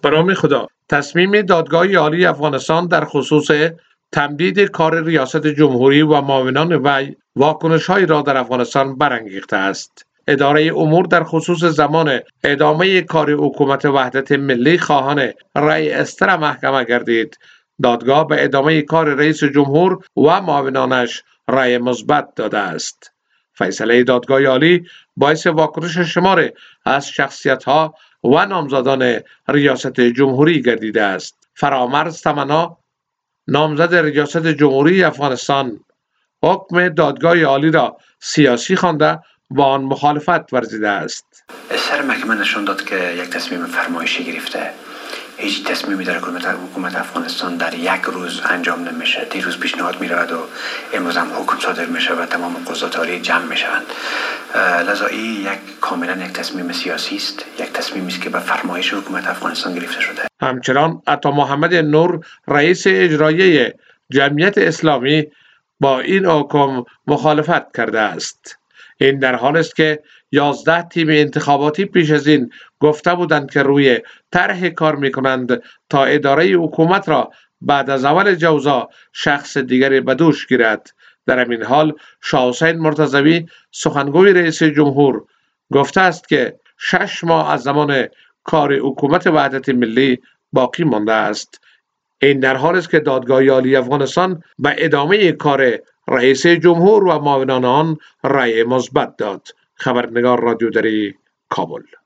به نام خدا. تصمیم دادگاه عالی افغانستان در خصوص تمدید کار ریاست جمهوری و معاونان وی واکنش‌هایی را در افغانستان برانگیخته است. اداره امور در خصوص زمان ادامه کار حکومت وحدت ملی خواهان رأی استر محکمه گردید. دادگاه به ادامه کار رئیس جمهور و معاونانش رأی مثبت داده است. فیصله دادگاه عالی باعث واکنش شمار از شخصیت‌ها و نامزدان ریاست جمهوری گردیده است. فرامرز تمنا، نامزد ریاست جمهوری افغانستان، حکم دادگاه عالی را سیاسی خوانده و آن مخالفت ورزیده است. سر محکمه نشان داد که یک تصمیم فرمایشی گرفته. هیچ تصمیمی در حکومت افغانستان در یک روز انجام نمیشه. دیروز پیشنهاد میرود و امروز هم حکم صادر میشه و تمام قضات عالی جمع میشوند. لذا این کاملا یک تصمیم سیاسی است، یک تصمیمی است که به فرمایش حکومت افغانستان گرفته شده. همچنان عطا محمد نور، رئیس اجرایی جمعیت اسلامی، با این حکم مخالفت کرده است. این در حالی است که 11 تیم انتخاباتی پیش از این گفته بودند که روی طرح کار میکنند تا اداره حکومت را بعد از اول جوزا شخص دیگری به دوش گیرد. در همین حال شاه حسین مرتضوی، سخنگوی رئیس جمهور، گفته است که 6 ماه از زمان کار حکومت وحدت ملی باقی مانده است. این در حالی است که دادگاه عالی افغانستان به ادامه کار رئیس جمهور و معاونان آن رأی مثبت داد. خبرنگار رادیو دری، کابل.